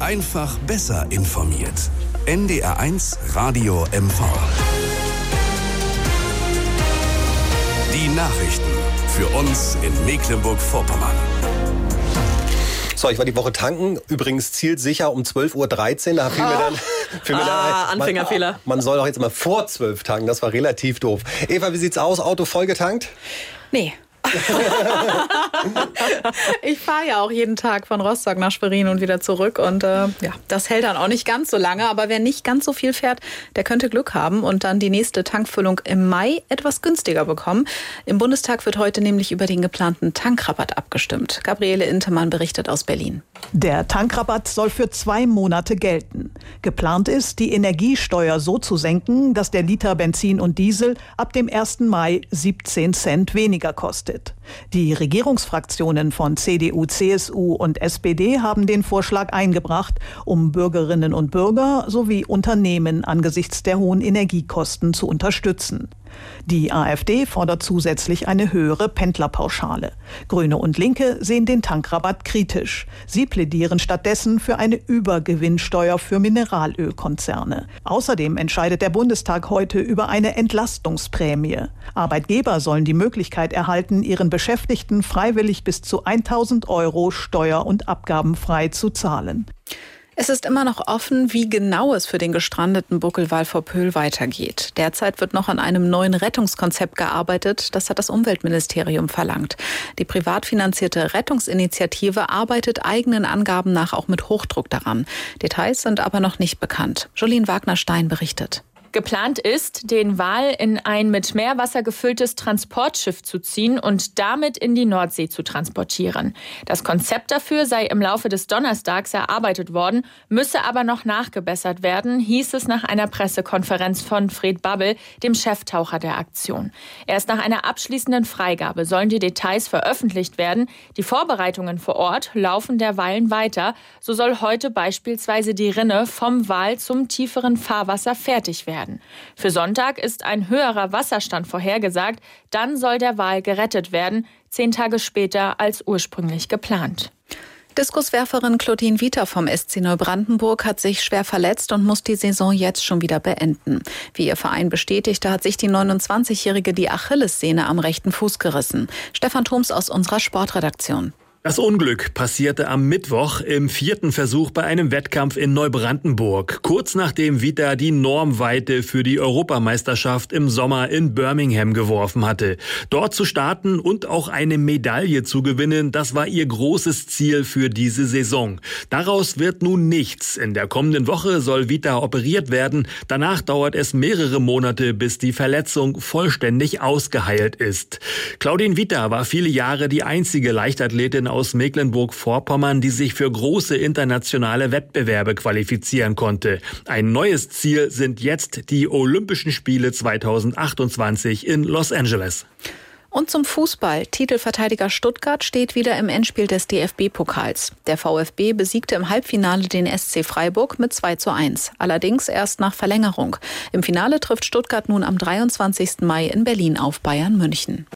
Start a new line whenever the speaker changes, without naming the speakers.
Einfach besser informiert. NDR1 Radio MV. Die Nachrichten für uns in Mecklenburg-Vorpommern.
So, ich war die Woche tanken. Übrigens zielsicher um 12.13 Uhr. Da fiel mir dann...
Anfängerfehler.
Man soll doch jetzt mal vor 12 tanken. Das war relativ doof. Eva, wie sieht's aus? Auto voll getankt?
Nee. Ich fahre ja auch jeden Tag von Rostock nach Schwerin und wieder zurück und das hält dann auch nicht ganz so lange, aber wer nicht ganz so viel fährt, der könnte Glück haben und dann die nächste Tankfüllung im Mai etwas günstiger bekommen. Im Bundestag wird heute nämlich über den geplanten Tankrabatt abgestimmt. Gabriele Intemann berichtet aus Berlin.
Der Tankrabatt soll für 2 Monate gelten. Geplant ist, die Energiesteuer so zu senken, dass der Liter Benzin und Diesel ab dem 1. Mai 17 Cent weniger kostet. Die Regierungsfraktionen von CDU, CSU und SPD haben den Vorschlag eingebracht, um Bürgerinnen und Bürger sowie Unternehmen angesichts der hohen Energiekosten zu unterstützen. Die AfD fordert zusätzlich eine höhere Pendlerpauschale. Grüne und Linke sehen den Tankrabatt kritisch. Sie plädieren stattdessen für eine Übergewinnsteuer für Mineralölkonzerne. Außerdem entscheidet der Bundestag heute über eine Entlastungsprämie. Arbeitgeber sollen die Möglichkeit erhalten, ihren Beschäftigten freiwillig bis zu 1.000 € steuer- und abgabenfrei zu zahlen.
Es ist immer noch offen, wie genau es für den gestrandeten Buckelwal vor Pöhl weitergeht. Derzeit wird noch an einem neuen Rettungskonzept gearbeitet. Das hat das Umweltministerium verlangt. Die privat finanzierte Rettungsinitiative arbeitet eigenen Angaben nach auch mit Hochdruck daran. Details sind aber noch nicht bekannt. Jolien Wagner-Stein berichtet.
Geplant ist, den Wal in ein mit Meerwasser gefülltes Transportschiff zu ziehen und damit in die Nordsee zu transportieren. Das Konzept dafür sei im Laufe des Donnerstags erarbeitet worden, müsse aber noch nachgebessert werden, hieß es nach einer Pressekonferenz von Fred Babbel, dem Cheftaucher der Aktion. Erst nach einer abschließenden Freigabe sollen die Details veröffentlicht werden. Die Vorbereitungen vor Ort laufen derweilen weiter. So soll heute beispielsweise die Rinne vom Wal zum tieferen Fahrwasser fertig werden. Für Sonntag ist ein höherer Wasserstand vorhergesagt. Dann soll der Wal gerettet werden, 10 Tage später als ursprünglich geplant.
Diskuswerferin Claudine Vita vom SC Neubrandenburg hat sich schwer verletzt und muss die Saison jetzt schon wieder beenden. Wie ihr Verein bestätigte, hat sich die 29-Jährige die Achillessehne am rechten Fuß gerissen. Stefan Thoms aus unserer Sportredaktion.
Das Unglück passierte am Mittwoch im 4. Versuch bei einem Wettkampf in Neubrandenburg. Kurz nachdem Vita die Normweite für die Europameisterschaft im Sommer in Birmingham geworfen hatte. Dort zu starten und auch eine Medaille zu gewinnen, das war ihr großes Ziel für diese Saison. Daraus wird nun nichts. In der kommenden Woche soll Vita operiert werden. Danach dauert es mehrere Monate, bis die Verletzung vollständig ausgeheilt ist. Claudine Vita war viele Jahre die einzige Leichtathletin aus Mecklenburg-Vorpommern, die sich für große internationale Wettbewerbe qualifizieren konnte. Ein neues Ziel sind jetzt die Olympischen Spiele 2028 in Los Angeles.
Und zum Fußball. Titelverteidiger Stuttgart steht wieder im Endspiel des DFB-Pokals. Der VfB besiegte im Halbfinale den SC Freiburg mit 2:1. Allerdings erst nach Verlängerung. Im Finale trifft Stuttgart nun am 23. Mai in Berlin auf Bayern München.